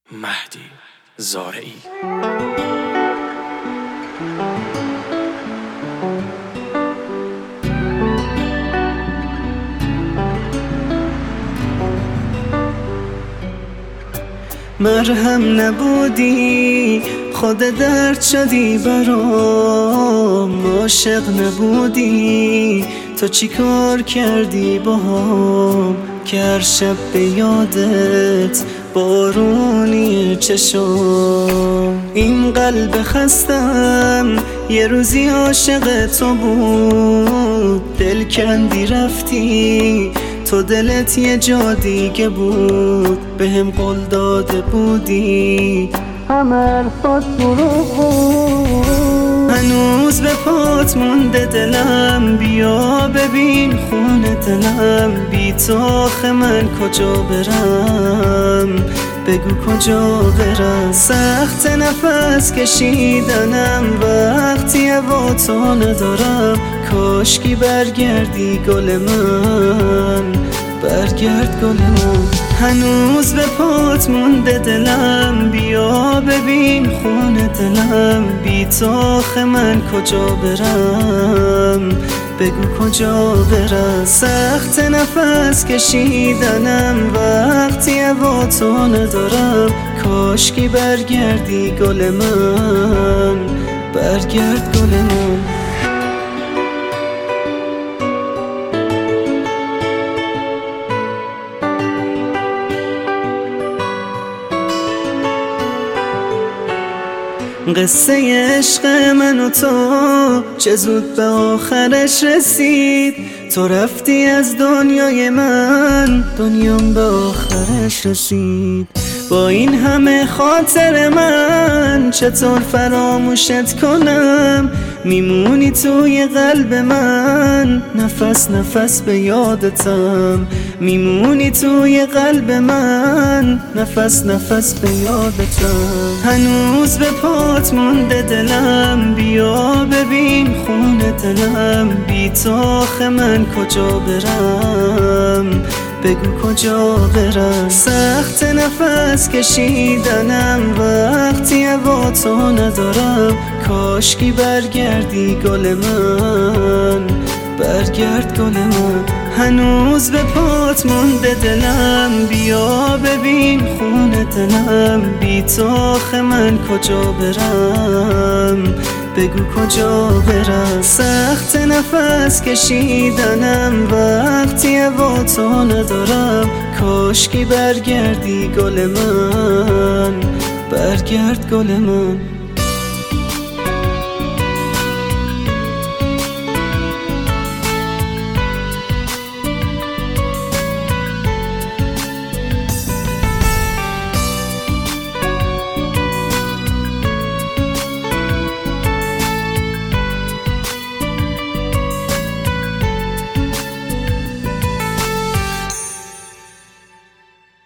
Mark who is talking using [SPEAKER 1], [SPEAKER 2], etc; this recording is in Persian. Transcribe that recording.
[SPEAKER 1] مهدی زارعی.
[SPEAKER 2] مرهم نبودی خود درد شدی برام، عاشق نبودی تو چی کار کردی باهام، که هر شب به یادت بارونی چشام. این قلب خستم یه روزی عاشق تو بود، دل کندی رفتی تو دلت یه جا دیگه بود، بهم قول داده بودی همه حرفات دروغ بود. هنوز به پات مونده دلم، بیا ببین خونه دلم، بی تو آخه من کجا برم، بگو کجا برم. سخت نفس کشیدنم وقتی با تو ندارم، کاشکی برگردی گل من، برگرد گل من. هنوز به پات مونده دلم، بیا ببین خونه دلم، بی تو آخه من کجا برم، بگو کجا برم. سخت نفس کشیدنم وقتی با تو ندارم، کاشکی برگردی گل من، برگرد گل من. قصه عشق من و تو چه زود به آخرش رسید، تو رفتی از دنیای من، دنیام به آخرش رسید. با این همه خاطر من چطور فراموشت کنم، میمونی توی قلب من، نفس نفس به یادتم، میمونی توی قلب من، نفس نفس به یادتم. هنوز به پات مونده دلم، بیا ببین خونه دلم، بی تو آخه من کجا برم، بگو کجا برم. سخت نفس کشیدنم وقتی با تو ندارم، کاشکی برگردی گل من، برگرد گل من. هنوز به پات مونده دلم، بیا ببین خونه دلم، بی تو آخه من کجا برم، بگو کجا برم. سخت نفس کشیدنم وقتی با تو ندارم، کاشکی برگردی گل من، برگرد گل من.